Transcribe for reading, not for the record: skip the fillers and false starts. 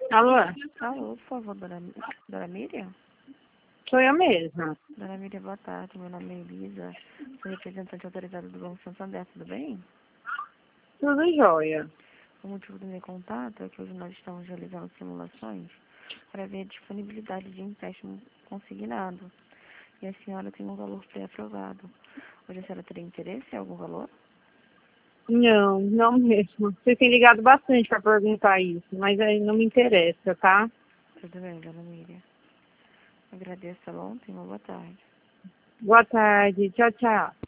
Alô? Alô, por favor, dona Miriam? Sou eu mesma. Dona Miriam, boa tarde. Meu nome é Elisa. Sou representante autorizada do Banco Santander, tudo bem? Tudo jóia. O motivo do meu contato é que hoje nós estamos realizando simulações para ver a disponibilidade de empréstimo consignado. E a senhora tem um valor pré-aprovado. Hoje a senhora teria interesse em algum valor? Não, não mesmo. Vocês têm ligado bastante para perguntar isso, mas aí não me interessa, tá? Tudo bem, dona Miriam. Agradeço, tá bom? Tenha uma boa tarde. Boa tarde. Tchau, tchau.